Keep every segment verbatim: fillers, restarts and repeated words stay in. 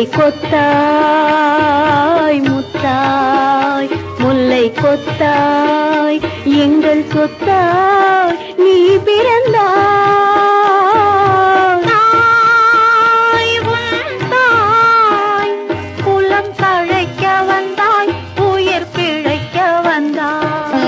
கொத்தாய் முத்தாய் முல்லை கொத்தாய் எங்கள் சொத்தாய் நீ பிறந்தாய். தாய் உன் தாய் குலம் தழைக்க வந்தாய் உயிர் பிழைக்க வந்தாய்.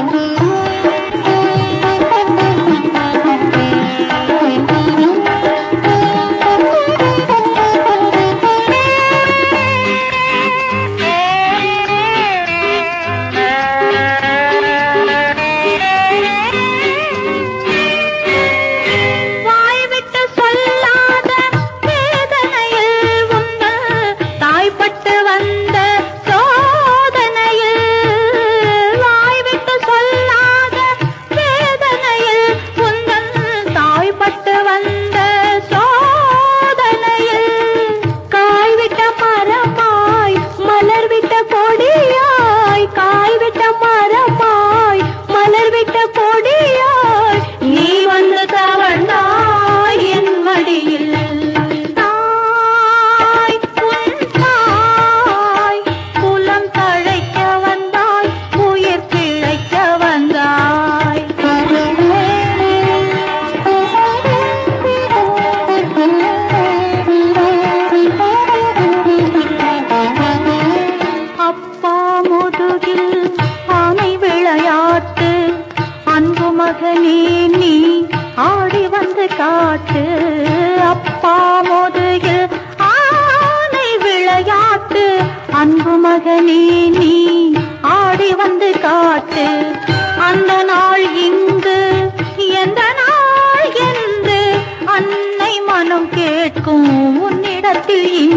மகனே நீ ஆடி வந்து காட்டு. அப்பா முதுகில் ஆனை விளையாட்டு. அன்பு மகனே நீ ஆடி வந்து காட்டு. அந்த நாள் இங்கு எந்த நாள் என்று அன்னை மனம் கேட்கும் உன்னிடத்தில்